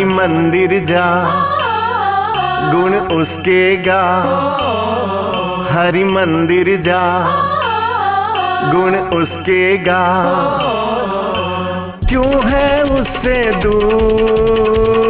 मंदिर जा, गुण उसके गा। हरि मंदिर जा, गुण उसके गा। क्यों है उससे दूर?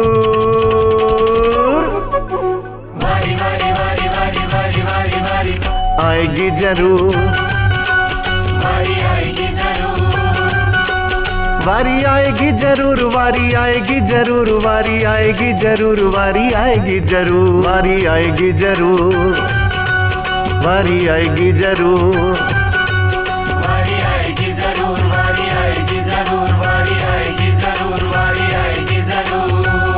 वारी वारी वारी वारी वारी वारी वारी आएगी जरूर, वारी आएगी जरूर, वारी आएगी जरूर, वारी आएगी जरूर, वारी आएगी जरूर, वारी आएगी जरूर, वारी आएगी जरूर, वारी आएगी जरूर, वारी आएगी जरूर, वारी आएगी जरूर, वारी आएगी जरूर, वारी आएगी जरूर।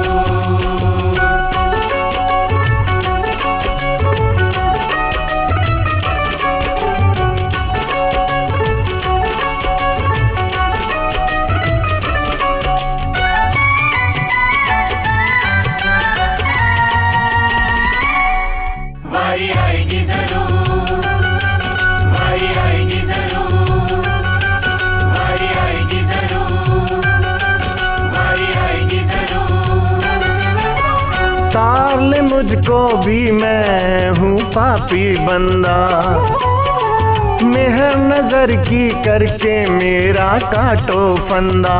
वारी आएगी जरूर, वारी आएगी जरूर, वारी आएगी जरूर, वारी आएगी जरूर। तार ले मुझको भी, मैं हूँ पापी बंदा। मेहर नजर की करके मेरा काटो फंदा।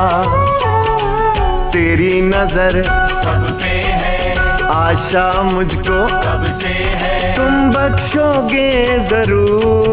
तेरी नजर सब पे है, आशा मुझको सबसे है, तुम बख्शोगे जरूर।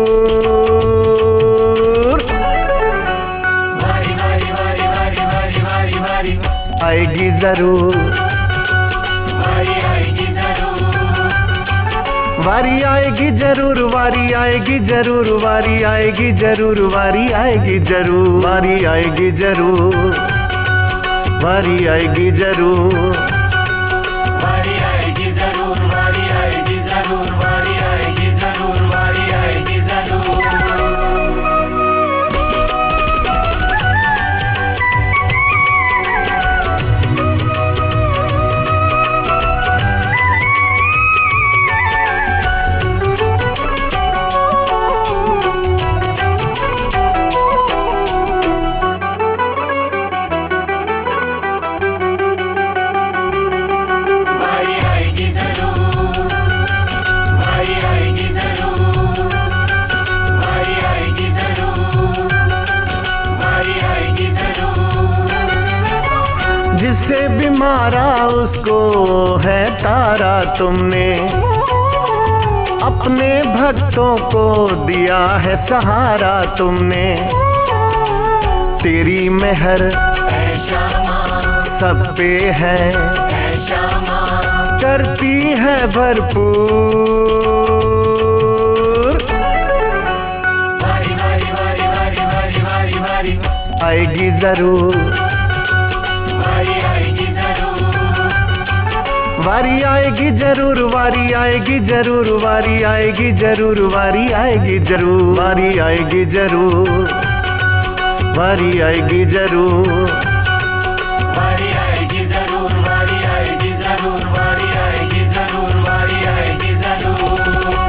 वारी वारी वारी वारी वारी वारी वारी आएगी जरूर, वारी आएगी जरूर, वारी आएगी जरूर, वारी आएगी जरूर, वारी आएगी जरूर, वारी आएगी जरूर, वारी आएगी जरूर, वारी आएगी जरूर, वारी आएगी जरूर, वारी आएगी जरूर, वारी आएगी जरूर, वारी आएगी जरूर। वारी आएगी जरूर, वारी आएगी जरूर, वारी आएगी जरूर, वारी आएगी जरूर। जिससे भी मारा उसको है तारा तुमने। अपने भक्तों को दिया है सहारा तुमने। तेरी मेहर ऐशा माँ, सब पे है, ऐशा माँ, करती है भरपूर। वारी वारी वारी वारी वारी वारी वारी आएगी जरूर, वारी आएगी जरूर, वारी आएगी जरूर, वारी आएगी जरूर, वारी आएगी जरूर, वारी आएगी जरूर, वारी आएगी जरूर, वारी आएगी जरूर, वारी आएगी जरूर, वारी आएगी जरूर, वारी आएगी जरूर, वारी आएगी जरूर।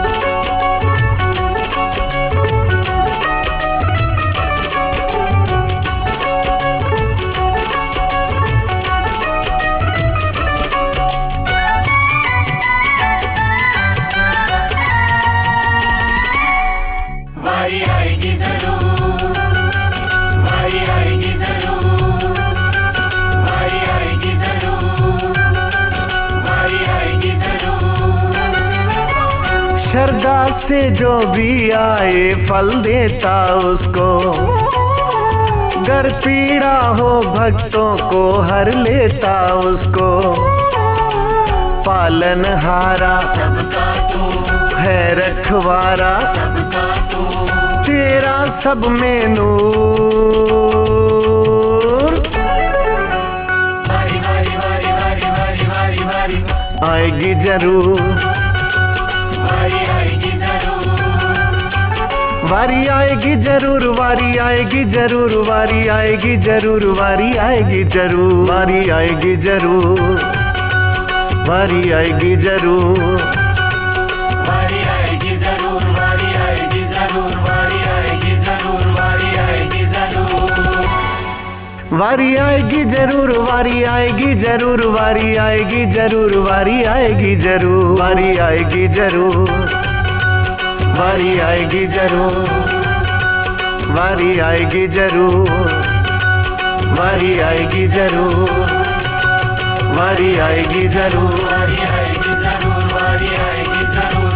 वारी आएगी जरूर, वारी आएगी जरूर, वारी आएगी जरूर, वारी आएगी जरूर। श्रद्धा से जो भी आए फल देता उसको। गर पीड़ा हो भक्तों को हर लेता उसको। पालनहारा सबका तू है रखवारा, सबका तू तेरा सब में नूर। वारी वारी वारी वारी वारी वारी वारी आएगी जरूर, वारी आएगी जरूर, वारी आएगी जरूर, वारी आएगी जरूर, वारी आएगी जरूर, वारी आएगी जरूर, वारी आएगी जरूर, वारी आएगी जरूर, वारी आएगी जरूर, वारी आएगी जरूर, वारी आएगी जरूर, वारी आएगी जरूर। वारी आएगी जरूर, वारी आएगी जरूर, वारी आएगी जरूर, वारी आएगी जरूर, वारी आएगी जरूर, वारी आएगी जरूर, वारी आएगी जरूर, वारी आएगी जरूर, वारी आएगी जरूर, वारी आएगी जरूर, वारी आएगी जरूर।